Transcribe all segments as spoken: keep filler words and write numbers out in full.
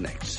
next.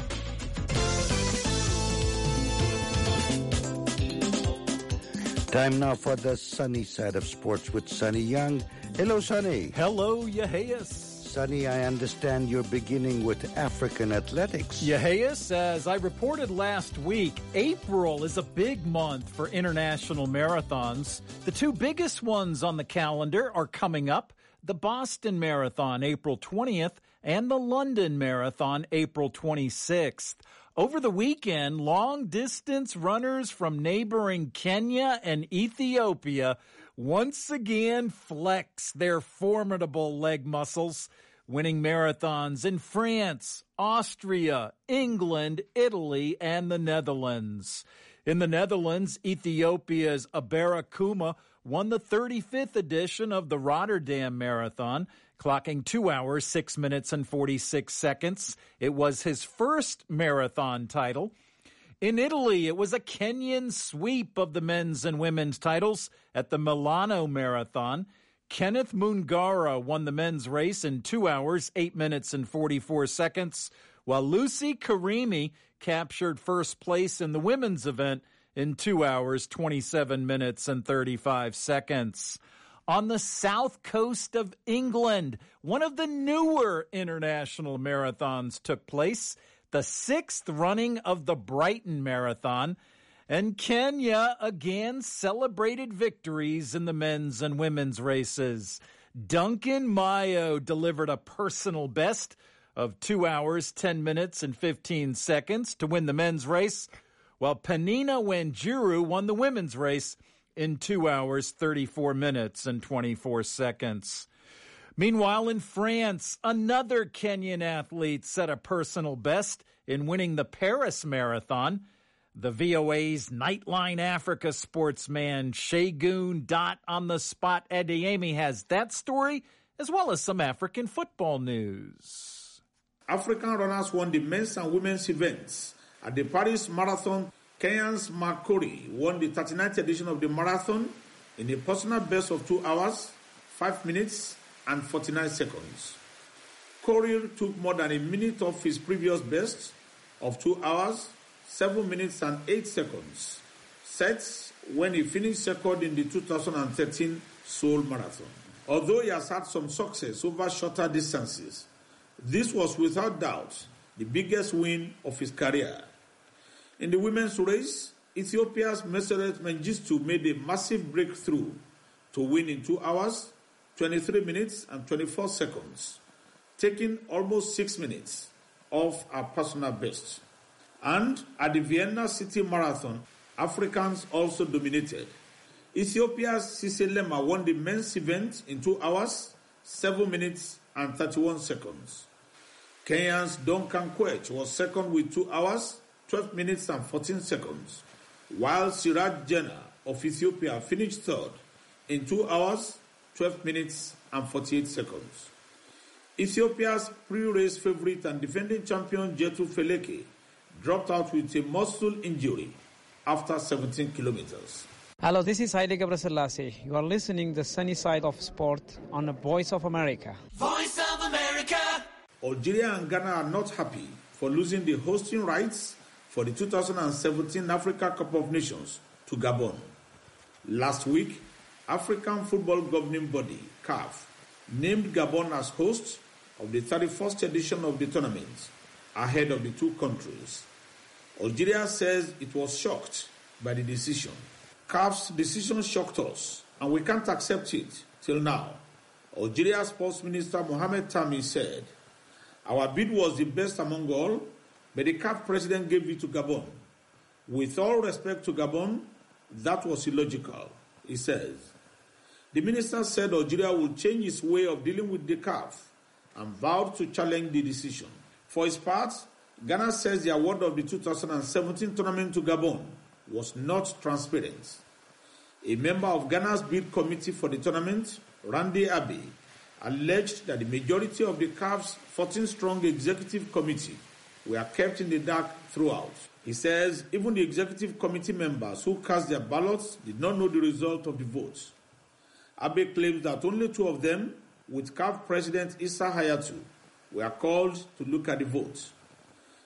Time now for the sunny side of sports with Sonny Young. Hello, Sonny. Hello, Yaheas. Sonny, I understand you're beginning with African athletics. Yaheas, as I reported last week, April is a big month for international marathons. The two biggest ones on the calendar are coming up: the Boston Marathon, April twentieth, and the London Marathon, April twenty-sixth. Over the weekend, long-distance runners from neighboring Kenya and Ethiopia once again flex their formidable leg muscles, winning marathons in France, Austria, England, Italy, and the Netherlands. In the Netherlands, Ethiopia's Abera Kuma won the thirty-fifth edition of the Rotterdam Marathon, clocking two hours, six minutes, and forty-six seconds. It was his first marathon title. In Italy, it was a Kenyan sweep of the men's and women's titles at the Milano Marathon. Kenneth Mungara won the men's race in two hours, eight minutes, and forty-four seconds, while Lucy Karimi captured first place in the women's event in two hours, twenty-seven minutes, and thirty-five seconds. On the south coast of England, one of the newer international marathons took place, the sixth running of the Brighton Marathon, and Kenya again celebrated victories in the men's and women's races. Duncan Mayo delivered a personal best of two hours, ten minutes, and fifteen seconds to win the men's race, while Penina Wanjiru won the women's race in two hours, thirty-four minutes, and twenty-four seconds. Meanwhile, in France, another Kenyan athlete set a personal best in winning the Paris Marathon. The V O A's Nightline Africa sportsman Shegun Dot on the spot Adeyemi has that story, as well as some African football news. African runners won the men's and women's events at the Paris Marathon. Kenyan's Mark Corey won the thirty-ninth edition of the marathon in a personal best of two hours, five minutes, and forty-nine seconds. Corey took more than a minute off his previous best of two hours, seven minutes, and eight seconds, set when he finished second in the two thousand thirteen Seoul Marathon. Although he has had some success over shorter distances, this was without doubt the biggest win of his career. In the women's race, Ethiopia's Meseret Mengistu made a massive breakthrough to win in two hours, twenty-three minutes, and twenty-four seconds, taking almost six minutes off her personal best. And at the Vienna City Marathon, Africans also dominated. Ethiopia's Sise Lema won the men's event in two hours, seven minutes, and thirty-one seconds. Kenya's Duncan Kwech was second with two hours, twelve minutes, and fourteen seconds, while Siraj Jena of Ethiopia finished third in two hours, twelve minutes, and forty-eight seconds. Ethiopia's pre-race favorite and defending champion Jetu Feleke dropped out with a muscle injury after seventeen kilometers. Hello, this is Haile Gebrselassie. You are listening to the sunny side of sport on the Voice of America. Voice of America! Algeria and Ghana are not happy for losing the hosting rights for the two thousand seventeen Africa Cup of Nations to Gabon. Last week, African Football Governing Body, C A F, named Gabon as host of the thirty-first edition of the tournament, ahead of the two countries. Algeria says it was shocked by the decision. C A F's decision shocked us, and we can't accept it till now. Algeria's Sports Minister Mohamed Tami said, "Our bid was the best among all, but the C A F president gave it to Gabon. With all respect to Gabon, that was illogical," he says. The minister said Algeria would change its way of dealing with the C A F and vowed to challenge the decision. For its part, Ghana says the award of the two thousand seventeen tournament to Gabon was not transparent. A member of Ghana's bid committee for the tournament, Randy Abbey, alleged that the majority of the C A F's fourteen-strong executive committee were kept in the dark throughout. He says even the executive committee members who cast their ballots did not know the result of the votes. Abbey claims that only two of them, with C A F President Issa Hayatou, were called to look at the votes.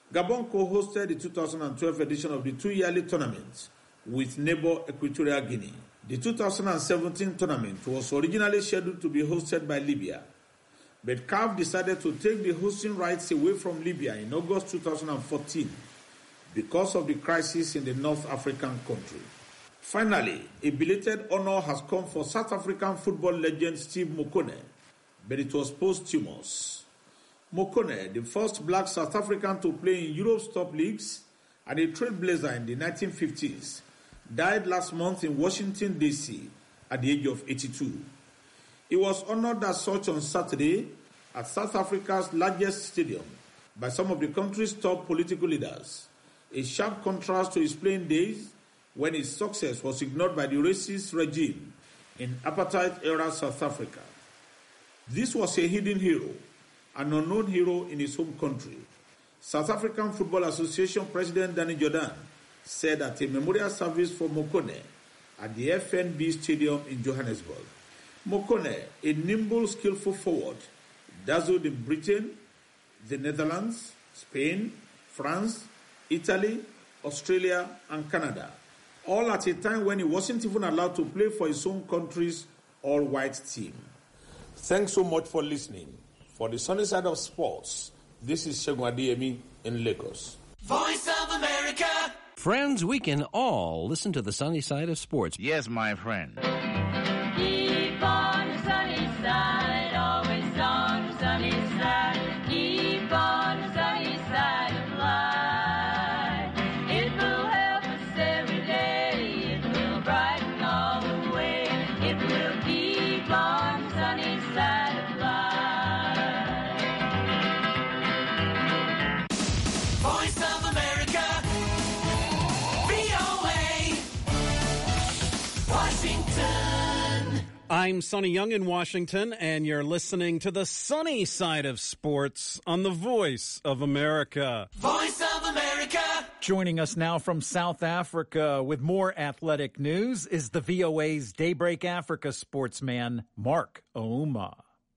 Gabon co-hosted the two thousand twelve edition of the two-yearly tournament with neighbor Equatorial Guinea. The two thousand seventeen tournament was originally scheduled to be hosted by Libya, but C A F decided to take the hosting rights away from Libya in August two thousand fourteen because of the crisis in the North African country. Finally, a belated honor has come for South African football legend Steve Mokone, but it was posthumous. Mokone, the first black South African to play in Europe's top leagues and a trailblazer in the nineteen fifties, died last month in Washington, D C at the age of eighty-two. He was honored as such on Saturday at South Africa's largest stadium by some of the country's top political leaders, a sharp contrast to his playing days when his success was ignored by the racist regime in apartheid-era South Africa. This was a hidden hero, an unknown hero in his home country. South African Football Association President Danny Jordan said at a memorial service for Mokone at the F N B Stadium in Johannesburg. Mokone, a nimble, skillful forward, dazzled in Britain, the Netherlands, Spain, France, Italy, Australia, and Canada, all at a time when he wasn't even allowed to play for his own country's all-white team. Thanks so much for listening. For the sunny side of sports, this is Segun Adeyemi in Lagos. Voice of America. Friends, we can all listen to the sunny side of sports. Yes, my friend. Keep on the sunny side, always on the sunny side. Keep on the sunny side of life. It will help us every day. It will brighten all the way. It will keep on the sunny side of life. Voice of America. V O A. Washington. I'm Sonny Young in Washington, and you're listening to the sunny side of sports on the Voice of America. Voice of America. Joining us now from South Africa with more athletic news is the V O A's Daybreak Africa sportsman, Mark Ouma.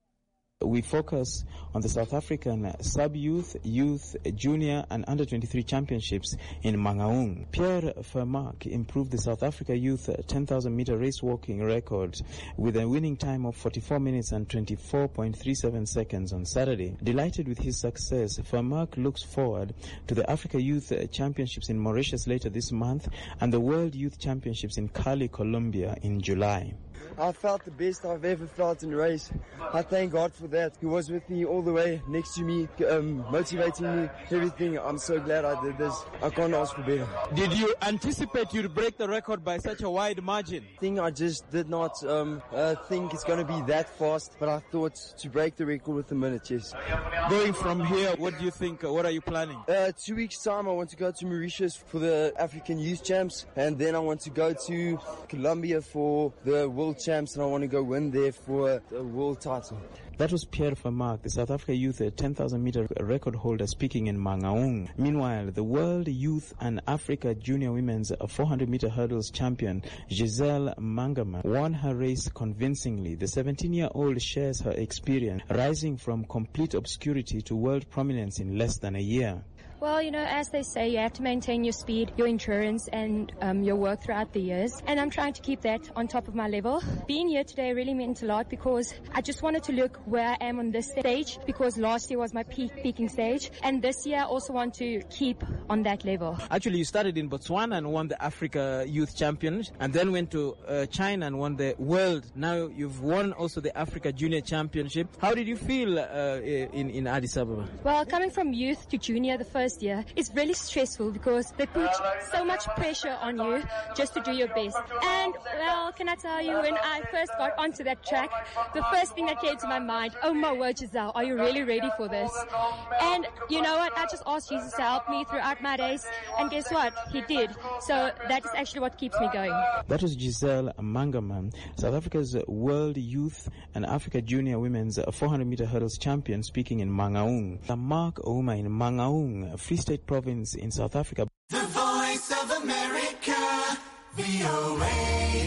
We focus on the South African sub-youth, youth, junior and under twenty-three championships in Mangaung. Pierre Vermaak improved the South Africa youth ten thousand meter race walking record with a winning time of forty-four minutes and twenty-four point three seven seconds on Saturday. Delighted with his success, Vermaak looks forward to the Africa Youth Championships in Mauritius later this month and the World Youth Championships in Cali, Colombia in July. I felt the best I've ever felt in a race. I thank God for that. He was with me all the way, next to me, um, motivating me, everything. I'm so glad I did this. I can't ask for better. Did you anticipate you'd break the record by such a wide margin? I think I just did not um, uh, think it's going to be that fast, but I thought to break the record with a minute, yes. Going from here, what do you think? What are you planning? Uh, two weeks' time, I want to go to Mauritius for the African Youth Champs, and then I want to go to Colombia for the World Champs, and I want to go win there for a world title. That was Pierre Vermaak, the South Africa Youth ten thousand meter record holder, speaking in Mangaung. Meanwhile, the World Youth and Africa Junior Women's four hundred meter hurdles champion, Giselle Mangama, won her race convincingly. The seventeen-year-old shares her experience, rising from complete obscurity to world prominence in less than a year. Well, you know, as they say, you have to maintain your speed, your endurance, and um, your work throughout the years. And I'm trying to keep that on top of my level. Being here today really meant a lot because I just wanted to look where I am on this stage, because last year was my peak peaking stage. And this year I also want to keep on that level. Actually, you started in Botswana and won the Africa Youth Champions, and then went to uh, China and won the World. Now you've won also the Africa Junior Championship. How did you feel uh, in, in Addis Ababa? Well, coming from youth to junior the first year is really stressful because they put so much pressure on you just to do your best. And, well, can I tell you, when I first got onto that track, the first thing that came to my mind, oh my word, Giselle, are you really ready for this? And you know what? I just asked Jesus to help me throughout my race, and guess what? He did. So that is actually what keeps me going. That was Giselle Mangama, South Africa's World Youth and Africa Junior Women's four hundred meter hurdles champion, speaking in Mangaung. Mark Ouma in Mangaung, Free State Province in South Africa. The Voice of America, V O A.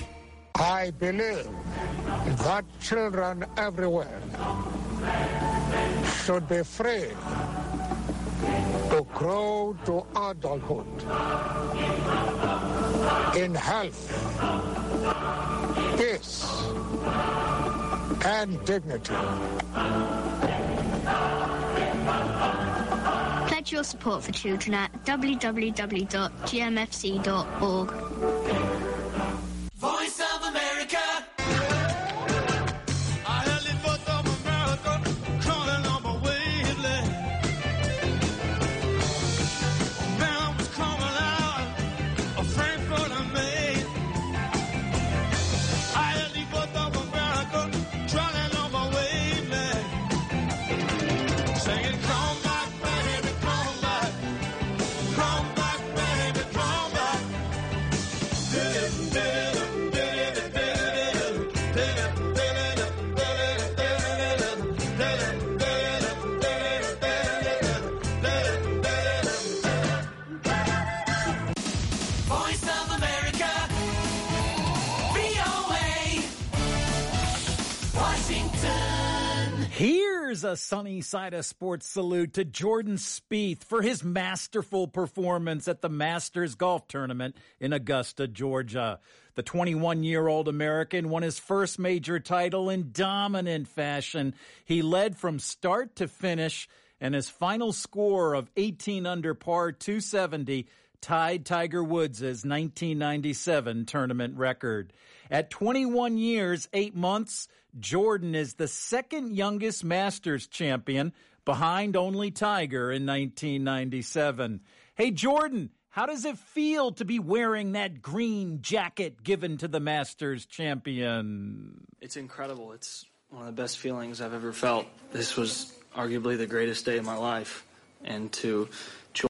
I believe that children everywhere should be free to grow to adulthood in health, peace, and dignity. Pledge your support for children at w w w dot g m f c dot org. Voice of America. Here's a Sunny Side of Sports salute to Jordan Spieth for his masterful performance at the Masters Golf Tournament in Augusta, Georgia. The twenty-one-year-old American won his first major title in dominant fashion. He led from start to finish, and his final score of eighteen under par two seventy tied Tiger Woods' nineteen ninety-seven tournament record. At twenty-one years, eight months, Jordan is the second youngest Masters champion, behind only Tiger in nineteen ninety-seven. Hey, Jordan, how does it feel to be wearing that green jacket given to the Masters champion? It's incredible. It's one of the best feelings I've ever felt. This was arguably the greatest day of my life. And to